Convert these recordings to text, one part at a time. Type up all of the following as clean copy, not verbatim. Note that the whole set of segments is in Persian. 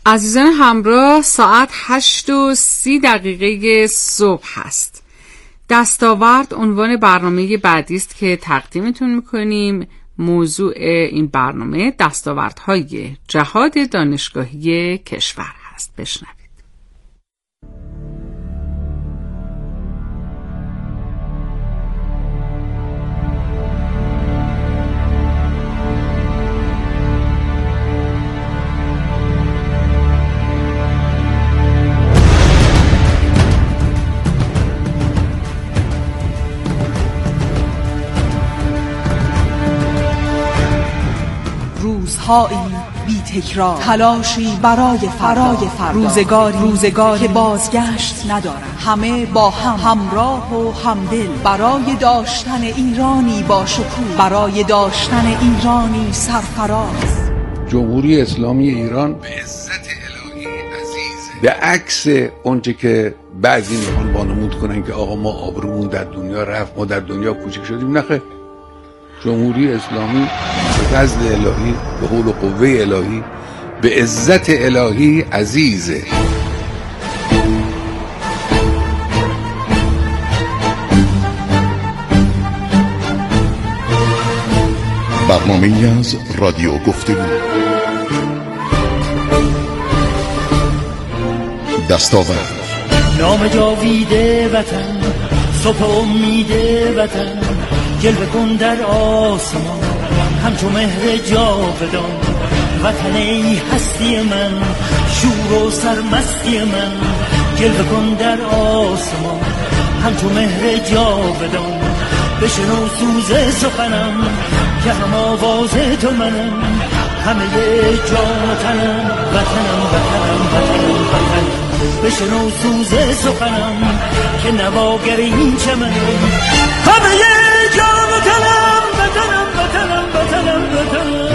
عزیزان همراه، ساعت 8:30 صبح هست. دستاورد عنوان برنامه بعدی است که تقدیمتون میکنیم. موضوع این برنامه دستاوردهای جهاد دانشگاهی کشور هست. بشنوید. روزهایی بی تکرار، تلاشی برای فردا، روزگاری که بازگشت ندارد، همه با هم همراه و همدل برای داشتن ایرانی با شکوه، برای داشتن ایرانی سرفراز. جمهوری اسلامی ایران به عزت الهی عزیزه. به عکس اونچه که بعضی میخوان وانمود کنن که آقا ما آبرومون در دنیا رفت، ما در دنیا کوچک شدیم، نخیر. جمهوری اسلامی به فضل الهی، به حول و قوه الهی، به عزت الهی عزیزه. برنامه‌ای از رادیو گفتگو. دستاورد نام جاویده وطن، صبح امید وطن، جلوه کن در آسمان همچو مهر جاودان. وطن ای هستی من، شور و سرمستی من، جلوه کن در آسمان همچو مهر جاودان. بشنو سوز سخنم که هم آواز تو منم، همه جان و تنم، وطنم وطنم وطنم وطنم. بشنو سوز سخنم که نواگر این چمنم، همه جان و تنم، وطنم وطنم وطنم وطنم.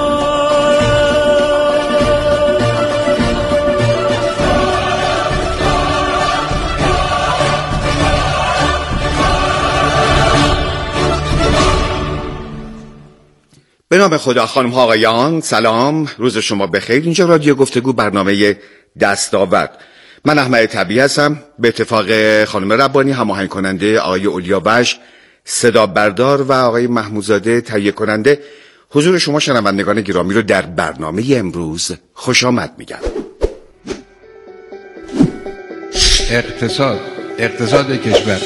به نام خدا. خانم ها آقایان سلام، روز شما بخیر. اینجا رادیو گفتگو، برنامه دستاورد. من احمد طبیعی هستم. به اتفاق خانم ربانی هماهنگ کننده، آقای اولیاوش صدا بردار و آقای محمودزاده تهیه کننده، حضور شما شنوندگان گرامی رو در برنامه امروز خوش آمد میگم. اقتصاد کشور.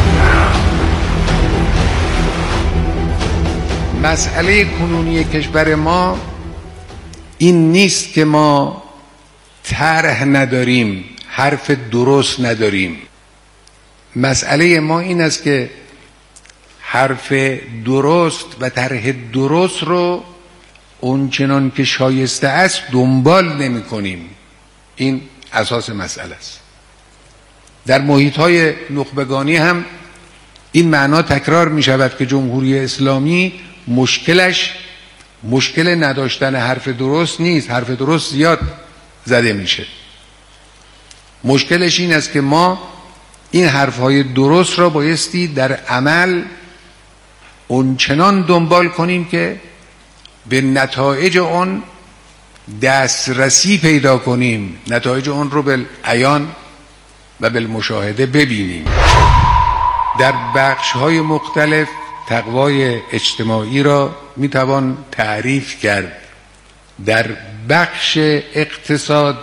مسئله کنونی کشور ما این نیست که ما طرح نداریم، حرف درست نداریم. مسئله ما این است که حرف درست و طرح درست رو اونچنان که شایسته است دنبال نمی کنیم. این اساس مسئله است. در محیط‌های نخبگانی هم این معنا تکرار می شود که جمهوری اسلامی مشکلش مشکل نداشتن حرف درست نیست. حرف درست زیاد زده میشه. مشکلش این است که ما این حرفهای درست را بایستی در عمل اونچنان دنبال کنیم که به نتایج اون دسترسی پیدا کنیم، نتایج اون رو بالعیان و بالمشاهده ببینیم. در بخش‌های مختلف تقوای اجتماعی را میتوان تعریف کرد. در بخش اقتصاد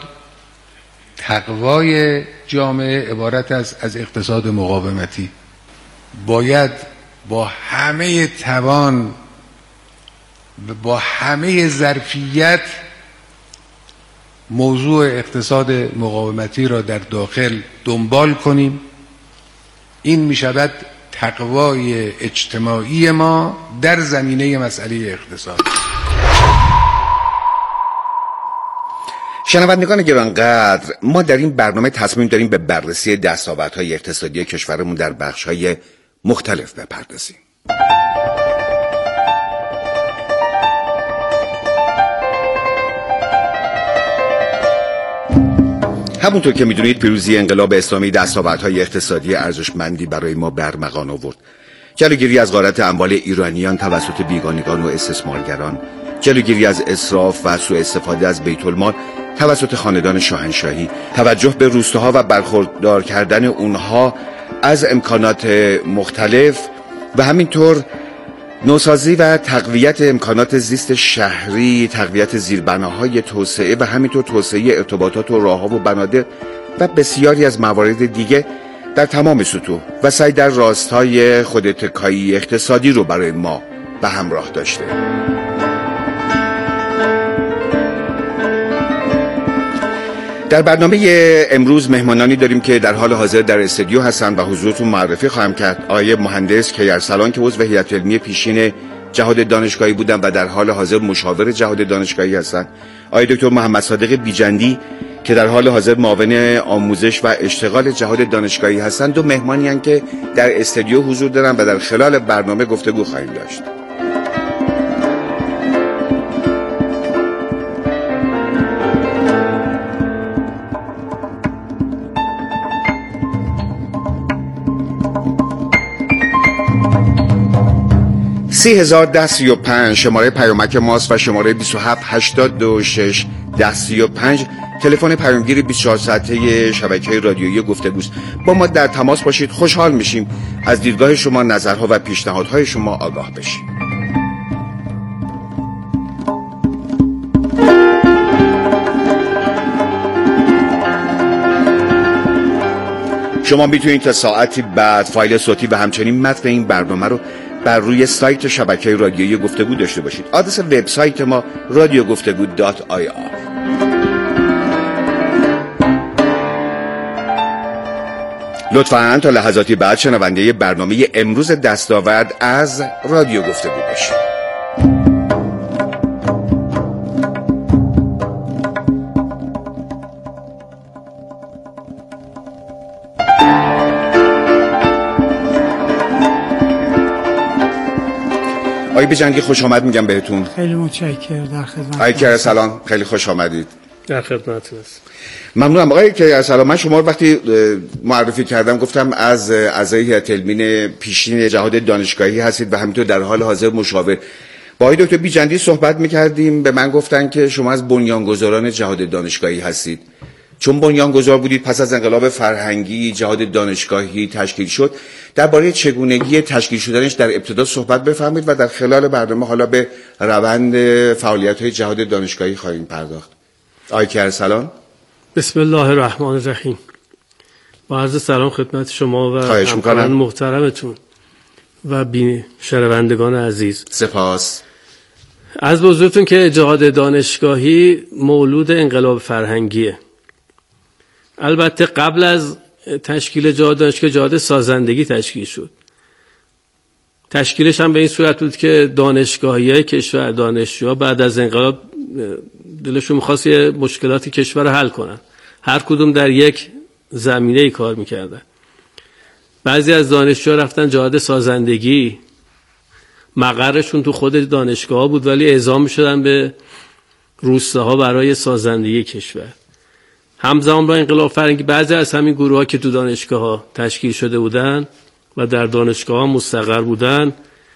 تقوای جامعه عبارت است از اقتصاد مقاومتی. باید با همه توان و با همه ظرفیت موضوع اقتصاد مقاومتی را در داخل دنبال کنیم. این می شود تقوای اجتماعی ما در زمینه مسئله اقتصاد. شنوندگان گرانقدر، ما در این برنامه تصمیم داریم به بررسی دستاوردهای اقتصادی کشورمون در بخش‌های مختلف بپردازیم. همونطور که میدونید پیروزی انقلاب اسلامی دستاوردهای اقتصادی ارزشمندی برای ما برمغان آورد. جلوگیری از غارت اموال ایرانیان توسط بیگانگان و استثمارگران، جلوگیری از اسراف و سوء استفاده از بیت المال توسط خاندان شاهنشاهی، توجه به روستاها و برخوردار کردن اونها از امکانات مختلف و همینطور نوسازی و تقویت امکانات زیست شهری، تقویت زیربناهای توسعه و همینطور توسعه ارتباطات و راهها و بنادر و بسیاری از موارد دیگه در تمام سطوح و سعی در راستای خوداتکایی اقتصادی رو برای ما به همراه داشته. در برنامه امروز مهمانانی داریم که در حال حاضر در استودیو هستند و حضورتون معرفی خواهم کرد. آقای مهندس کیارسلان که عضو هیئت علمی پیشین جهاد دانشگاهی بودن و در حال حاضر مشاور جهاد دانشگاهی هستند. آقای دکتر محمد صادق بیجندی که در حال حاضر معاون آموزش و اشتغال جهاد دانشگاهی هستند. دو مهمانی هستند که در استودیو حضور دارن و در خلال برنامه گفتگو خواهیم داشت. سی 1035 شماره پیامک ماست و شماره 27826105 تلفن پیامگیر 24 ساعته شبکه رادیویی گفتگوست. با ما در تماس باشید. خوشحال میشیم از دیدگاه شما، نظرها و پیشنهادهای شما آگاه بشیم. شما میتونید تا ساعتی بعد فایل صوتی و همچنین متن این برنامه رو بر روی سایت شبکه رادیویی گفتگو داشته باشید. آدرس وبسایت ما radiogoftegu.ir. لطفاً تا لحظاتی بعد شنونده برنامه امروز دستاورد از رادیو گفتگو باشید. آقای بیجندی خوش آمد میگم بهتون. خیلی متشکرم. در خدمت. آقای کیارسلان خیلی خوش آمدید. در خدمتتون هستم. ممنونم. آقای کیارسلان، من شما رو وقتی معرفی کردم گفتم از اعضای هیئت علمی پیشین جهاد دانشگاهی هستید و همینطور در حال حاضر مشاور. با آقای دکتر بیجندی صحبت میکردیم، به من گفتن که شما از بنیانگذاران جهاد دانشگاهی هستید. چون بنیانگذار بودید، پس از انقلاب فرهنگی جهاد دانشگاهی تشکیل شد. درباره چگونگی تشکیل شدنش در ابتدا صحبت بفرمایید و در خلال برنامه حالا به روند فعالیت‌های جهاد دانشگاهی خواهیم پرداخت. آقای کیارسلان. بسم الله الرحمن الرحیم. با عرض سلام خدمت شما و همکاران محترمتون و شنوندگان عزیز. سپاس. از بزرگتون که جهاد دانشگاهی مولود انقلاب فرهنگیه. البته قبل از تشکیل جهاد دانشگاهی جهاد سازندگی تشکیل شد. تشکیلش هم به این صورت بود که دانشگاهی‌های کشور، دانشجوها بعد از انقلاب دلشون می‌خواست یه مشکلات کشور رو حل کنن. هر کدوم در یک زمینه‌ای کار می‌کردن. بعضی از دانشجوها رفتن جهاد سازندگی، مقرشون تو خود دانشگاه بود ولی اعزام شدن به روستاها برای سازندگی کشور. همزمان با انقلاب فرهنگی بعضی از همین گروه‌ها که تو دانشگاه‌ها تشکیل شده بودن و در دانشگاه‌ها مستقر بودن،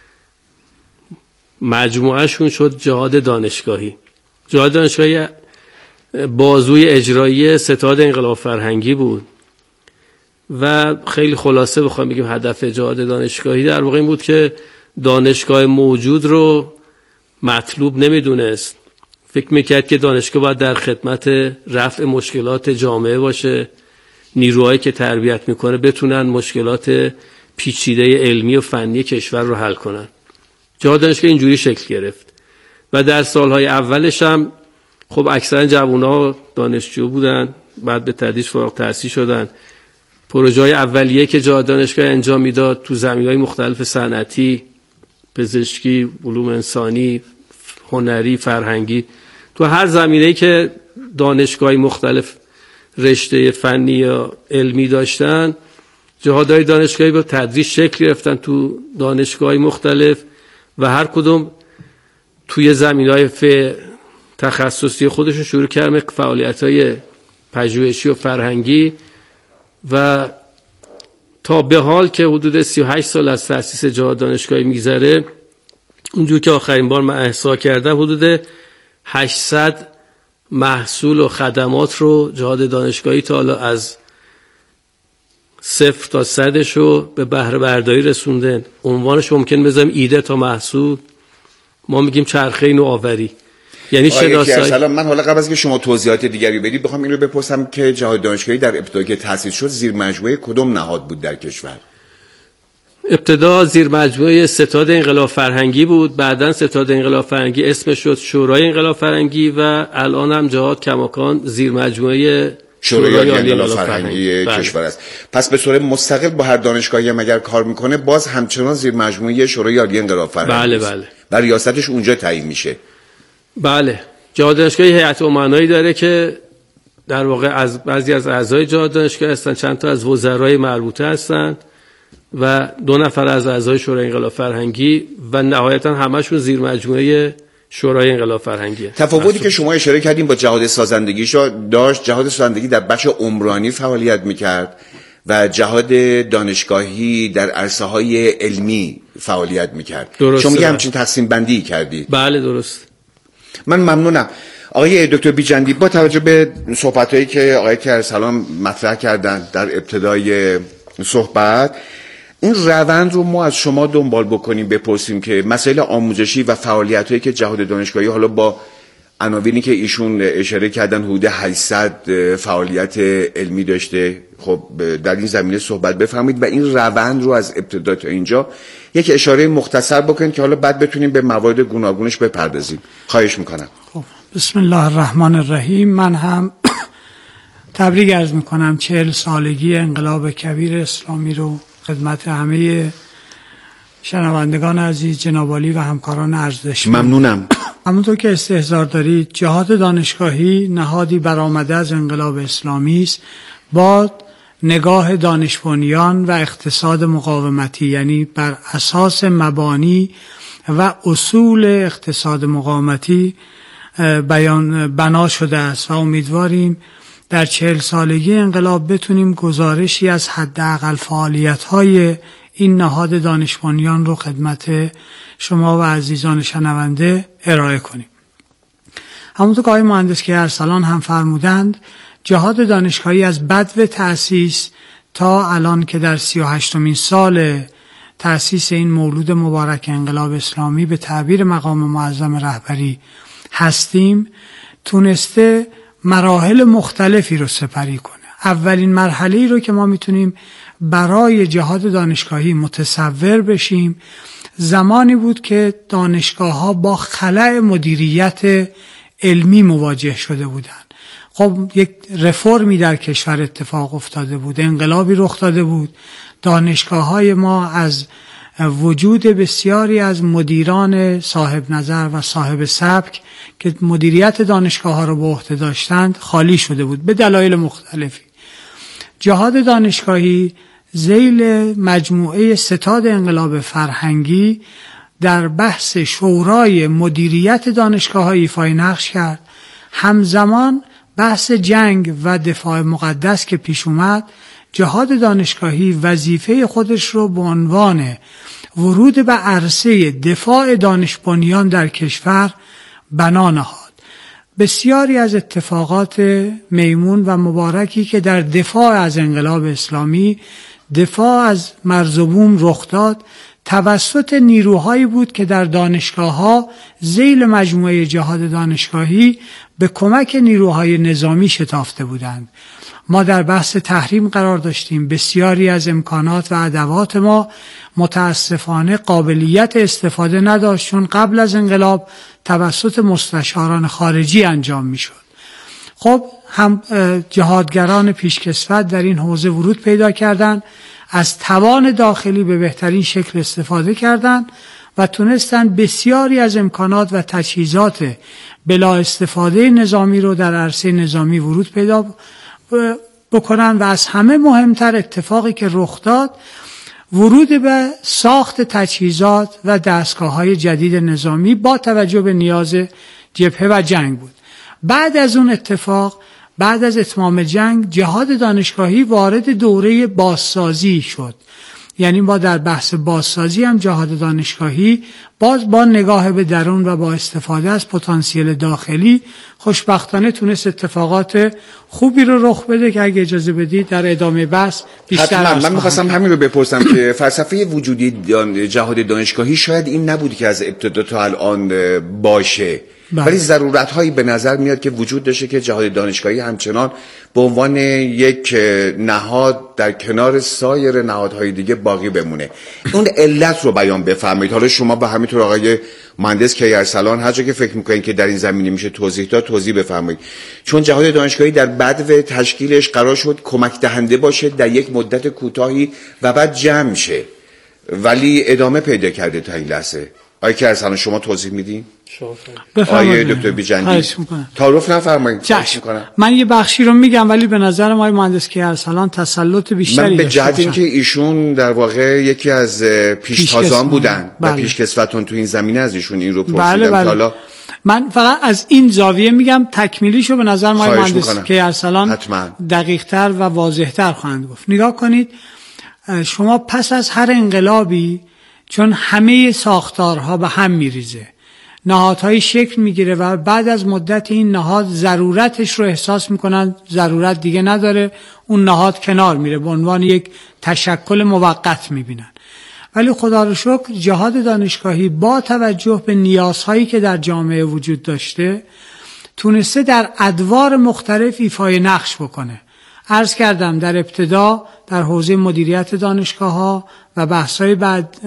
مجموعه‌شون شد جهاد دانشگاهی. جهاد دانشگاهی بازوی اجرایی ستاد انقلاب فرهنگی بود و خیلی خلاصه بخوام بگیم هدف جهاد دانشگاهی در واقع این بود که دانشگاه موجود رو مطلوب نمیدونست. فکر میکرد که دانشگاه باید در خدمت رفع مشکلات جامعه باشه، نیروهایی که تربیت میکنه بتونن مشکلات پیچیده علمی و فنی کشور رو حل کنن. جهاد دانشگاه اینجوری شکل گرفت و در سالهای اولش هم خب اکثرا جوان‌ها دانشجو بودن، بعد به تدریج فارغ التحصیل شدن. پروژه‌های اولیه که جهاد دانشگاه انجام میداد تو زمینه‌های مختلف صنعتی، پزشکی، علوم انسانی، هنری، فرهنگی، تو هر زمینه‌ای که دانشگاهی مختلف رشته فنی یا علمی داشتن، جهادهای دانشگاهی با تدریج شکل گرفتن تو دانشگاهی مختلف و هر کدوم توی زمینه‌های تخصصی خودشون شروع کردن فعالیت‌های پژوهشی و فرهنگی و تا به حال که حدود 38 سال از تأسیس جهاد دانشگاهی میگذره اونجور که آخرین بار من احصا کردم حدود 800 محصول و خدمات رو جهاد دانشگاهی تا حالا از 0 تا 100 رو به بهره برداری رسوندن. عنوانش ممکن بذاریم ایده تا محصول، ما میگیم چرخه نوآوری، یعنی شناسایی. سلام، من حالا قبل از که شما توضیحات دیگری بدید بخوام این رو بپرسم که جهاد دانشگاهی در ابتدا که تأسیس شد زیر مجموعه کدوم نهاد بود در کشور؟ ابتدا زیر مجموعه ستاد انقلاب فرهنگی بود، بعداً ستاد انقلاب فرهنگی اسمش شد شورای انقلاب فرهنگی و الان هم جهاد کماکان زیر مجموعه شورای انقلاب فرهنگی کشور است. پس به صورت مستقل با هر دانشگاهی هم اگر کار میکنه باز همچنان زیر مجموعه شورای عالی انقلاب فرهنگی است. بله. و ریاستش اونجا تعیین میشه. بله. جهاد دانشگاهی هیئت امنایی داره که در واقع از بعضی از اعضای جهاد دانشگاهی هستن، چند تا از وزرای مربوطه هستند و 2 نفر از اعضای شورای انقلاب فرهنگی و نهایتا همشون زیر مجموعه شورای انقلاب فرهنگی. تفاوتی که شما اشاره کردیم با جهاد سازندگیشو داشت، جهاد سازندگی در بخش عمرانی فعالیت میکرد و جهاد دانشگاهی در عرصه‌های علمی فعالیت میکرد. شما میگه همچین تقسیم بندی کردید؟ بله درست. من ممنونم. آقای دکتر بیجندی، با توجه به صحبتایی که آقای کیارسلام مطرح کردن در ابتدای صحبت، این روند رو ما از شما دنبال بکنیم، بپرسیم که مسائل آموزشی و فعالیتایی که جهاد دانشگاهی حالا با عناوینی که ایشون اشاره کردن حدود 800 فعالیت علمی داشته، خب در این زمینه صحبت بفرمایید و این روند رو از ابتدا تا اینجا یک اشاره مختصر بکنید که حالا بعد بتونیم به موارد گوناگونش بپردازیم. خواهش میکنم. خب بسم الله الرحمن الرحیم. من هم تبریک عرض میکنم 40 سالگی انقلاب کبیر اسلامی رو خدمت همه شنوندگان عزیز جناب عالی و همکاران ارزش. ممنونم. همونطور که استحضار دارید جهاد دانشگاهی نهادی برآمده از انقلاب اسلامی است با نگاه دانش بنیان و اقتصاد مقاومتی، یعنی بر اساس مبانی و اصول اقتصاد مقاومتی بنا شده است و امیدواریم در 40 سالگی انقلاب بتونیم گزارشی از حداقل فعالیت‌های این نهاد دانش بنیان رو خدمت شما و عزیزان شنونده ارائه کنیم. همونطور که آقای مهندس کیارسلان هم فرمودند، جهاد دانشگاهی از بدو تأسیس تا الان که در 38مین سال تأسیس این مولود مبارک انقلاب اسلامی به تعبیر مقام معظم رهبری هستیم، تونسته مراحل مختلفی رو سپری کنه. اولین مرحله‌ای رو که ما میتونیم برای جهاد دانشگاهی متصور بشیم زمانی بود که دانشگاه‌ها با خلأ مدیریت علمی مواجه شده بودند. خب یک رفرمی در کشور اتفاق افتاده بود، انقلابی رخ داده بود. دانشگاه‌های ما از وجود بسیاری از مدیران صاحب نظر و صاحب سبک که مدیریت دانشگاه‌ها رو به عهده داشتند خالی شده بود به دلایل مختلفی. جهاد دانشگاهی ذیل مجموعه ستاد انقلاب فرهنگی در بحث شورای مدیریت دانشگاه‌ها ایفای نقش کرد. همزمان بحث جنگ و دفاع مقدس که پیش اومد، جهاد دانشگاهی وظیفه خودش رو به عنوان ورود به عرصه دفاع دانش بنیان در کشور بنا نهاد. بسیاری از اتفاقات میمون و مبارکی که در دفاع از انقلاب اسلامی، دفاع از مرز و بوم رخ داد توسط نیروهایی بود که در دانشگاه‌ها ذیل مجموعه جهاد دانشگاهی به کمک نیروهای نظامی شتافته بودند. ما در بحث تحریم قرار داشتیم. بسیاری از امکانات و ادوات ما متاسفانه قابلیت استفاده نداشت، چون قبل از انقلاب توسط مستشاران خارجی انجام می شد. خب هم جهادگران پیشکسوت در این حوزه ورود پیدا کردند، از توان داخلی به بهترین شکل استفاده کردند و تونستند بسیاری از امکانات و تجهیزات بلا استفاده نظامی رو در عرصه نظامی ورود پیدا بکنن و از همه مهمتر اتفاقی که رخ داد ورود به ساخت تجهیزات و دستگاه‌های جدید نظامی با توجه به نیاز جبهه و جنگ بود. بعد از اون اتفاق، بعد از اتمام جنگ، جهاد دانشگاهی وارد دوره بازسازی شد. یعنی ما در بحث بازسازی هم جهاد دانشگاهی باز با نگاه به درون و با استفاده از پتانسیل داخلی خوشبختانه تونست اتفاقات خوبی رو رخ بده که اگه اجازه بدید در ادامه بحث بیشتر من می‌خواستم همین رو بپرسم که فلسفه وجودی جهاد دانشگاهی شاید این نبود که از ابتدا تا الان باشه، ولی ضرورت‌هایی به نظر میاد که وجود داشته که جهاد دانشگاهی همچنان به عنوان یک نهاد در کنار سایر نهادهای دیگه باقی بمونه. اون علت رو بیان بفرمایید. حالا شما به همینطور آقای مهندس کیارسلان هر جا که فکر می‌کنید که در این زمینه میشه توضیح داد توضیح بفرمایید. چون جهاد دانشگاهی در بدو تشکیلش قرار شد کمک دهنده باشه در یک مدت کوتاهی و بعد جمع شه، ولی ادامه پیدا کرده تا این لحظه. آقای کیارسلان شما توضیح میدین؟ آقای دکتر بیجندی تعارف نفرمایید. من یه بخشی رو میگم ولی به نظر آقای مهندس کیارسلان تسلط بیشتری من به جهت اینکه ایشون در واقع یکی از پیشتازان بودن و پیشکسوتون تو این زمینه از ایشون این رو پرسیدم. حالا من فقط از این زاویه میگم، تکمیلیشو به نظر آقای مهندس کیارسلان دقیق‌تر و واضح‌تر خواهند گفت. نگاه کنید، شما پس از هر انقلابی چون همه ساختارها به هم میریزه، نهادهای شکل میگیره و بعد از مدت این نهاد ضرورتش رو احساس میکنن، ضرورت دیگه نداره، اون نهاد کنار میره، به عنوان یک تشکل موقت میبینن. ولی خدا رو شکر جهاد دانشگاهی با توجه به نیازهایی که در جامعه وجود داشته تونسته در ادوار مختلف ایفای نقش بکنه. عرض کردم در ابتدا در حوزه مدیریت دانشگاه‌ها و بحث‌های بعد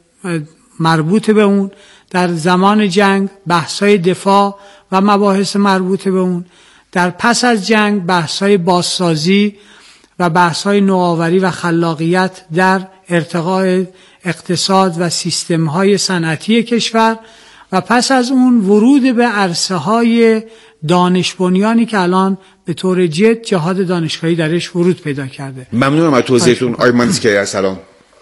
مربوط به اون، در زمان جنگ بحث‌های دفاع و مباحث مربوط به اون، در پس از جنگ بحث‌های بازسازی و بحث‌های نوآوری و خلاقیت در ارتقاء اقتصاد و سیستم‌های صنعتی کشور، و پس از اون ورود به عرصه‌های دانش بنیانی که الان به طور جد جهاد دانشگاهی درش ورود پیدا کرده. ممنونم از توضیحتون آقای مهندس کیارسلان.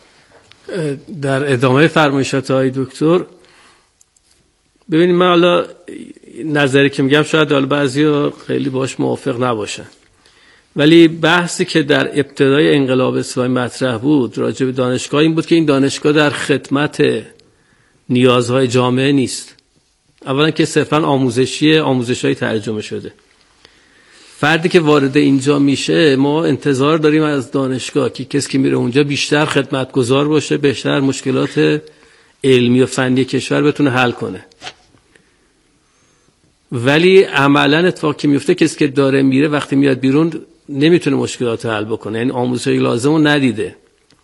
در ادامه فرمایشات آقای دکتر، ببینید من حالا نظری که میگم شاید حالا بعضیا خیلی باش موافق نباشن، ولی بحثی که در ابتدای انقلاب اسلامی مطرح بود راجع به دانشگاه این بود که این دانشگاه در خدمت نیازهای جامعه نیست. اولا که صرفا آموزش‌های ترجمه شده. فردی که وارد اینجا میشه ما انتظار داریم از دانشگاه که کسی که میره اونجا بیشتر خدمتگزار باشه، بیشتر مشکلات علمی و فنی کشور بتونه حل کنه. ولی عملا اتفاقی که میفته کسی که داره میره وقتی میاد بیرون نمیتونه مشکلات حل بکنه، یعنی آموزش‌های لازم رو ندیده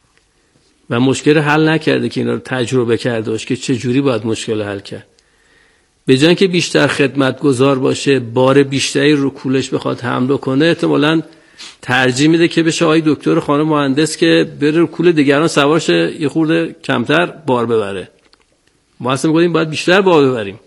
و مشکل حل نکرده که اینا رو تجربه کرده باشه که چه جوری باید مشکل حل کرد. به جای اینکه بیشتر خدمتگزار باشه، بار بیشتری رو کولش بخواد حمل کنه، احتمالاً ترجیح میده که بشه آقای دکتر خانم مهندس که بره رو کول دیگران سوار شه، یه خورده کمتر بار ببره. ما اصلا میگیم باید بیشتر بار ببریم.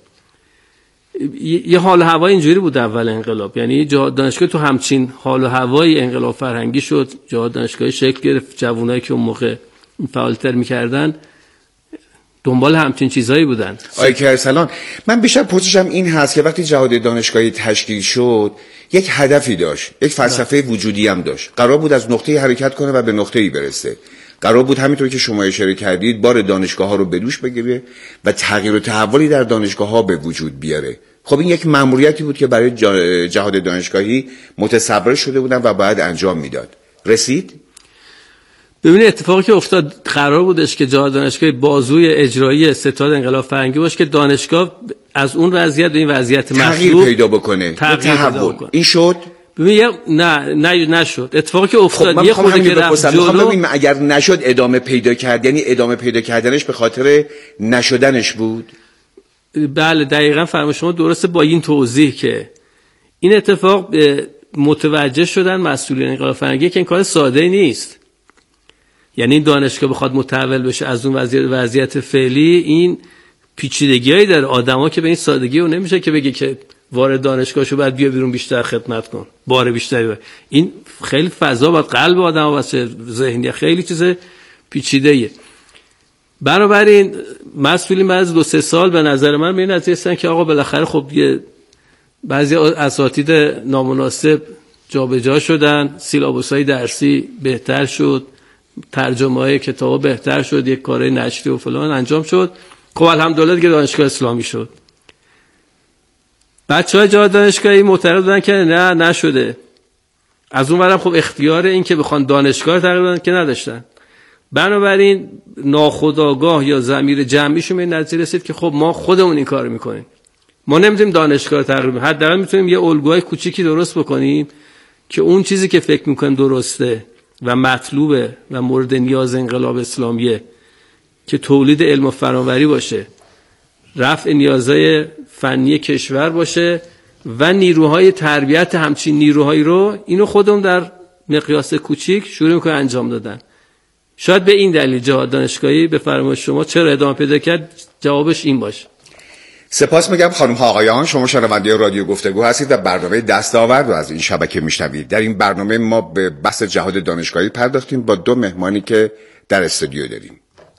یه حال و هوای اینجوری بود اول انقلاب، یعنی جهاد دانشگاه تو همچین حال و هوای انقلاب فرهنگی شد، جهاد دانشگاهی شکل گرفت، جوانایی که اون موقع فعالتر میکردن دنبال همچین چیزایی بودن. آقای کیارسلان، من بیشتر پرسشم این هست که وقتی جهاد دانشگاهی تشکیل شد یک هدفی داشت، یک فلسفه وجودی هم داشت. قرار بود از نقطه‌ای حرکت کنه و به نقطه‌ای برسه. قرار بود همینطور که شما اشاره کردید بار دانشگاه‌ها رو به دوش بگیره و تغییر و تحولی در دانشگاه‌ها به وجود بیاره. خب این یک مأموریتی بود که برای جهاد دانشگاهی متصور شده بودن و باید انجام میداد. رسید؟ ببینید اتفاقی که افتاد قرار بودش که جهاد دانشگاهی بازوی اجرایی ستاد انقلاب فرهنگی باشه که دانشگاه از اون وضعیت به این وضعیت تغییر پیدا بکنه، تحول. این شد؟ ببین نشد. اتفاقی که افتاد یه خورده که رفت جلو، اگر نشد ادامه پیدا کرد، یعنی ادامه پیدا کردنش به خاطر نشدنش بود. بله دقیقاً فرمایش شما درسته، با این توضیح که این اتفاق متوجه شدن مسئولین انقلاب فرهنگی که این کار ساده نیست. یعنی این دانشگاه بخواد متحول بشه از اون وضعیت فعلی، این پیچیدگیایی داره. آدما که به این سادگی رو نمیشه که بگه که وارد دانشگاهشو بعد بیا بیرون بیشتر خدمت کن، بار بیشتری بار. این خیلی فضا باید قلب آدم‌ها واسه ذهنی خیلی چیز پیچیده‌ایه. بنابراین مسئولین بعد از 2-3 سال به نظر من به این نتیجه رسیدن که آقا بالاخره خب بعضی اساتید نامناسب جابجا شدن، سیلابوس‌های درسی بهتر شد، ترجمه های کتاب بهتر شد، یک کار نشری و فلان انجام شد. خب الحمدلله دیگه دانشگاه اسلامی شد. بچه‌های جهاد دانشگاهی معترض بودن که نه نشده. از اون برم خب اختیار این که بخوان دانشگاه تغییر بدن که نداشتن. بنابراین ناخودآگاه یا ضمیر جمعیشون به نتیجه رسید که خب ما خودمون این کارو میکنیم. ما نمی‌تونیم دانشگاه تغییر بدیم. حداقل میتونیم یه الگوهای کوچیکی درست بکنیم که اون چیزی که فکر میکنیم درسته و مطلوبه و مورد نیاز انقلاب اسلامیه که تولید علم و فناوری باشه، رفع نیازهای فنی کشور باشه و نیروهای تربیت همچین نیروهایی رو اینو خودمون در مقیاس کوچیک شروع میکنه انجام دادن. شاید به این دلیل جهاد دانشگاهی به فرمایش شما چرا ادامه پیدا کرد جوابش این باشه. سپاس میگم خانم ها آقایان، شما شنونده رادیو گفتگو هستید و برنامه دستاورد رو از این شبکه میشنوید. در این برنامه ما به بحث جهاد دانشگاهی پرداختیم با دو مهمانی که در استودیو داریم.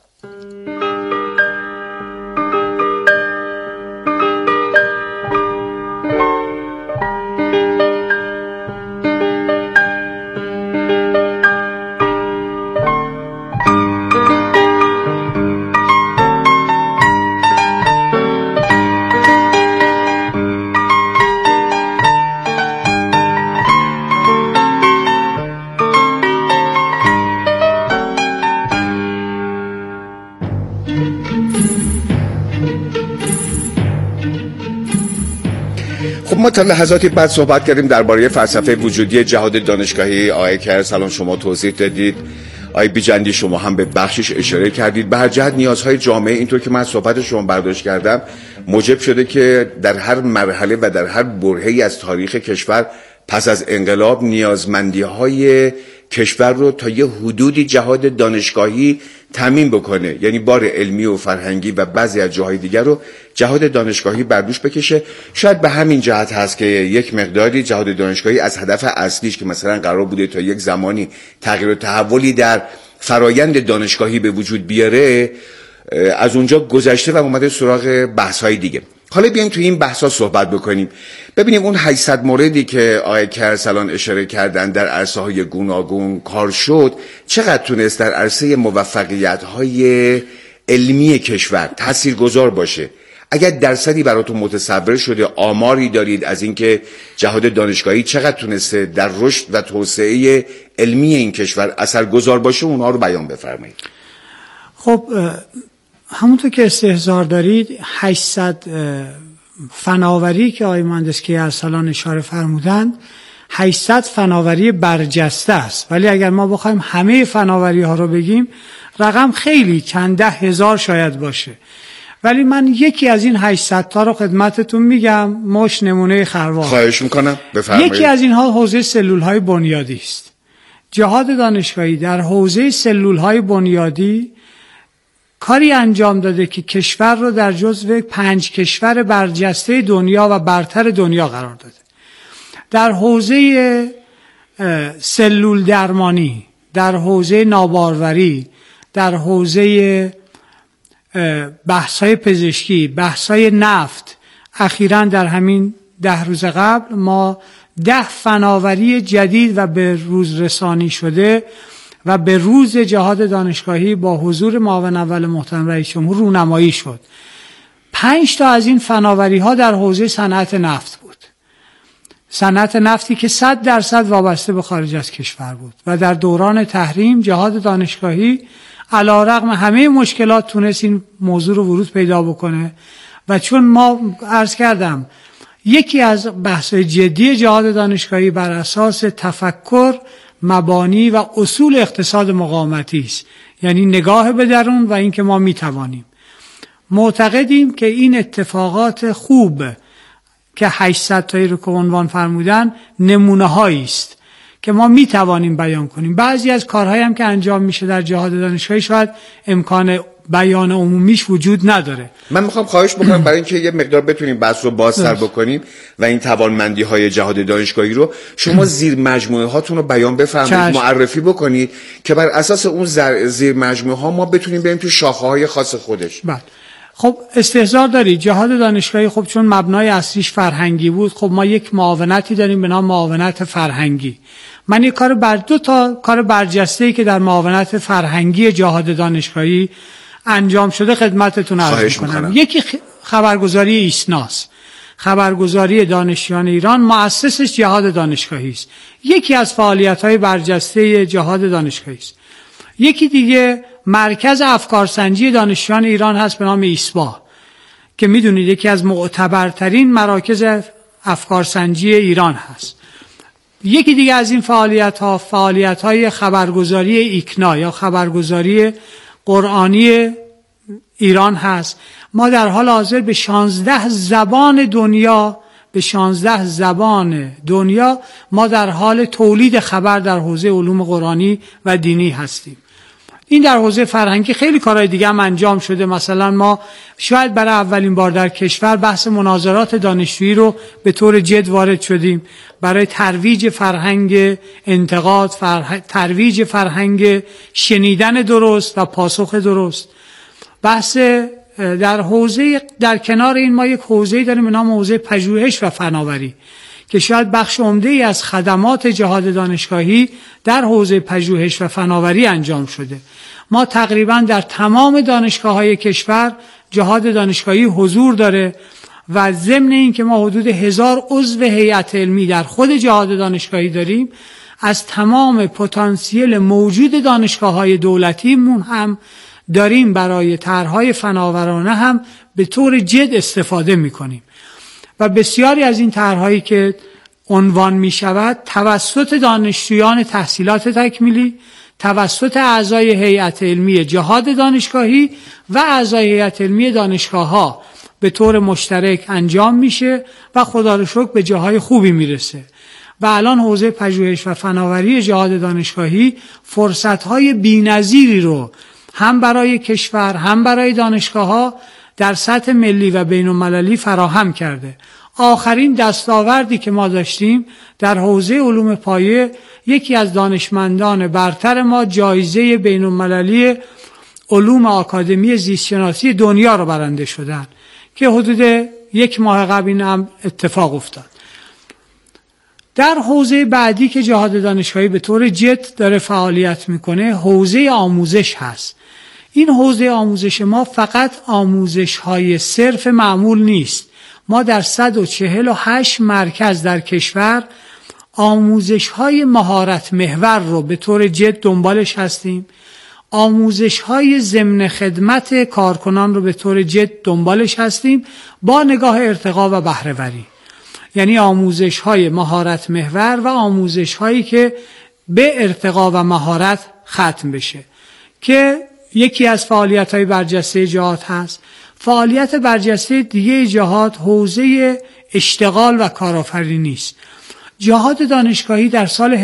ما تا لحظاتی بعد صحبت کردیم درباره فلسفه وجودی جهاد دانشگاهی. آقای کیرسلان شما توضیح دادید، آقای بیجندی شما هم به بخشش اشاره کردید. به هر جهت نیازهای جامعه اینطور که من صحبت شما برداشت کردم موجب شده که در هر مرحله و در هر برهه‌ای از تاریخ کشور پس از انقلاب نیازمندی‌های کشور رو تا یه حدودی جهاد دانشگاهی تامین بکنه، یعنی بار علمی و فرهنگی و بعضی از جاهای دیگر رو جهاد دانشگاهی بر دوش بکشه. شاید به همین جهت هست که یک مقداری جهاد دانشگاهی از هدف اصلیش که مثلا قرار بوده تا یک زمانی تغییر و تحولی در فرایند دانشگاهی به وجود بیاره از اونجا گذشته و اومده سراغ بحث‌های دیگه. حالا بیایم توی این بحثا صحبت بکنیم، ببینیم اون 800 موردی که آقای کیرسلان اشاره کردن در عرصه‌های گوناگون کار شد چقدر تونست در عرصه موفقیت‌های علمی کشور تاثیرگذار باشه. اگر درصدی براتون متصور شده، آماری دارید از اینکه جهاد دانشگاهی چقدر تونسته در رشد و توسعه علمی این کشور اثرگذار باشه، اونها رو بیان بفرمایید. خب همونطور که استحضار دارید 800 فناوری که آقای مهندس کیرسلان اشاره فرمودند 800 فناوری برجسته است، ولی اگر ما بخوایم همه فناوری ها رو بگیم رقم خیلی چند ده هزار شاید باشه، ولی من یکی از این 800 تا رو خدمتتون میگم مش نمونه خروار. خواهش میکنم بفرمایید. یکی از اینها حوزه سلول های بنیادی است. جهاد دانشگاهی در حوزه سلول های بنیادی کاری انجام داده که کشور رو در جزو 5 کشور برجسته دنیا و برتر دنیا قرار داده. در حوزه سلول درمانی، در حوزه ناباروری، در حوزه بحث‌های پزشکی، بحث‌های نفت، اخیراً در همین 10 روز قبل ما 10 فناوری جدید و به روز رسانی شده و به روز جهاد دانشگاهی با حضور معاون اول محترم رئیس جمهور رونمایی شد. 5 تا از این فناوری ها در حوزه صنعت نفت بود. صنعت نفتی که 100% وابسته به خارج از کشور بود و در دوران تحریم جهاد دانشگاهی علیرغم همه مشکلات تونست این موضوع رو ورود پیدا بکنه و چون ما عرض کردم یکی از بحث‌های جدی جهاد دانشگاهی بر اساس تفکر مبانی و اصول اقتصاد مقاومتی است، یعنی نگاه به درون و اینکه ما میتوانیم. معتقدیم که این اتفاقات خوب که 800 تایی رو که عنوان فرمودن نمونه هایی است که ما میتوانیم بیان کنیم. بعضی از کارهایی هم که انجام میشه در جهاد دانشگاهی شاید امکان بیان عمومیش وجود نداره. من میخوام خواهش بکنم برای اینکه یه مقدار بتونیم بحث رو بازتر بکنیم و این توانمندی های جهاد دانشگاهی رو شما زیر مجموعه هاتون رو بیان بفرمایید، معرفی بکنید که بر اساس اون زیر مجموعه ها ما بتونیم بریم تو شاخه های خاص خودش. بله. خب استحضار دارید جهاد دانشگاهی خب چون مبنای اصلیش فرهنگی بود، خب ما یک معاونتی داریم به نام معاونت فرهنگی. من یک دو تا کار برجسته‌ای که در معاونت فرهنگی جهاد دانشگاهی انجام شده خدمتتون عرض می‌کنم. یکی خبرگزاری ایسناس، خبرگزاری دانشجویان ایران، مؤسسش جهاد دانشگاهی است. یکی از فعالیت‌های برجسته جهاد دانشگاهی است. یکی دیگه مرکز افکارسنجی دانشجویان ایران هست به نام ایسبا که میدونید یکی از معتبرترین مراکز افکارسنجی ایران هست. یکی دیگه از این فعالیت‌های خبرگزاری ایکنا یا خبرگزاری قرآنی ایران هست. ما در حال حاضر به 16 زبان دنیا ما در حال تولید خبر در حوزه علوم قرآنی و دینی هستیم. این در حوزه فرهنگی خیلی کارهای دیگه هم انجام شده. مثلا ما شاید برای اولین بار در کشور بحث مناظرات دانشجویی رو به طور جد وارد شدیم برای ترویج فرهنگ انتقاد، ترویج فرهنگ شنیدن درست و پاسخ درست. بحث در کنار این ما یک حوزه داریم به نام حوزه پژوهش و فناوری که شاید بخش عمده‌ای از خدمات جهاد دانشگاهی در حوزه پژوهش و فناوری انجام شده. ما تقریبا در تمام دانشگاه‌های کشور جهاد دانشگاهی حضور داره و ضمن این که ما حدود 1000 عضو هیئت علمی در خود جهاد دانشگاهی داریم، از تمام پتانسیل موجود دانشگاه‌های دولتیمون هم داریم برای طرح‌های فناورانه هم به طور جد استفاده می‌کنیم و بسیاری از این طرح‌هایی که عنوان می‌شود توسط دانشجویان تحصیلات تکمیلی، توسط اعضای هیئت علمی جهاد دانشگاهی و اعضای هیئت علمی دانشگاه‌ها به طور مشترک انجام میشه و خدا رو شکر به جاهای خوبی میرسه. و الان حوزه پژوهش و فناوری جهاد دانشگاهی فرصت‌های بی‌نظیری رو هم برای کشور هم برای دانشگاه‌ها در سطح ملی و بین‌المللی فراهم کرده. آخرین دستاوردی که ما داشتیم در حوزه علوم پایه، یکی از دانشمندان برتر ما جایزه بین‌المللی علوم آکادمی زیستشناسی دنیا رو برنده شدن که حدود 1 ماه قبل این هم اتفاق افتاد. در حوزه بعدی که جهاد دانشگاهی به طور جد داره فعالیت میکنه حوزه آموزش هست. این حوزه آموزش ما فقط آموزش‌های صرف معمول نیست. ما در 148 مرکز در کشور آموزش‌های مهارت محور رو به طور جد دنبالش هستیم. آموزش‌های ضمن خدمت کارکنان رو به طور جد دنبالش هستیم با نگاه ارتقا و بهره‌وری. یعنی آموزش‌های مهارت محور و آموزش‌هایی که به ارتقا و مهارت ختم بشه که یکی از فعالیت‌های برجسته جهاد هست. فعالیت برجسته دیگه جهاد حوزه اشتغال و کارآفرینی است. جهاد دانشگاهی در سال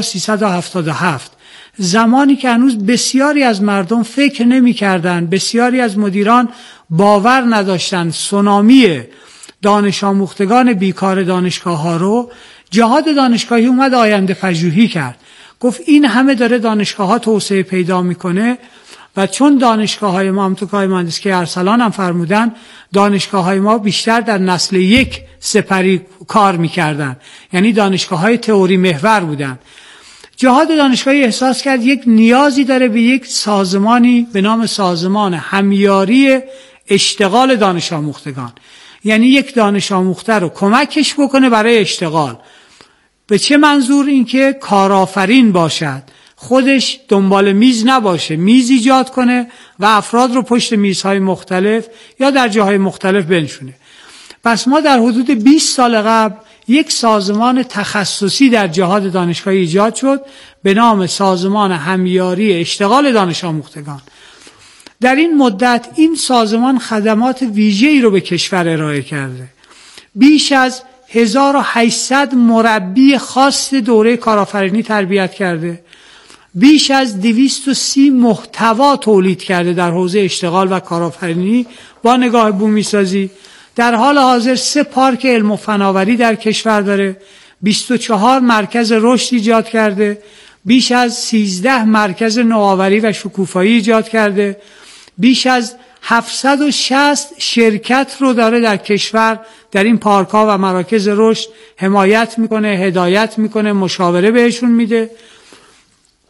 1377 زمانی که هنوز بسیاری از مردم فکر نمی‌کردند، بسیاری از مدیران باور نداشتند سونامی دانش آموختگان بیکار دانشگاه‌ها رو، جهاد دانشگاهی اومد آینده پژوهی کرد. گفت این همه داره دانشگاه‌ها توسعه پیدا می‌کنه و چون دانشگاه‌های ما همونطور که مهندس ارسلان هم فرمودن دانشگاه‌های ما بیشتر در نسل 1 سپری کار می‌کردن، یعنی دانشگاه‌های تئوری محور بودن. جهاد دانشگاهی احساس کرد یک نیازی داره به یک سازمانی به نام سازمان همیاری اشتغال دانش آموختگان، یعنی یک دانش آموخته رو کمکش بکنه برای اشتغال. به چه منظور؟ اینکه کارآفرین باشد، خودش دنبال میز نباشه، میز ایجاد کنه و افراد رو پشت میزهای مختلف یا در جاهای مختلف بنشونه. پس ما در حدود 20 سال قبل یک سازمان تخصصی در جهاد دانشگاهی ایجاد شد به نام سازمان همیاری اشتغال دانش آموختگان. در این مدت این سازمان خدمات ویژه‌ای رو به کشور ارائه کرده. بیش از 1800 مربی خاص دوره کارآفرینی تربیت کرده. بیش از 230 محتوا تولید کرده در حوزه اشتغال و کارآفرینی با نگاه بومی سازی. در حال حاضر 3 پارک علم و فناوری در کشور داره. 24 مرکز رشد ایجاد کرده. بیش از 13 مرکز نوآوری و شکوفایی ایجاد کرده. بیش از 760 شرکت رو داره در کشور در این پارک‌ها و مراکز رشد حمایت میکنه، هدایت میکنه، مشاوره بهشون میده.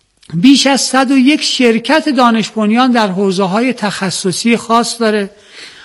بیش از 101 شرکت دانش بنیان در حوزه‌های تخصصی خاص داره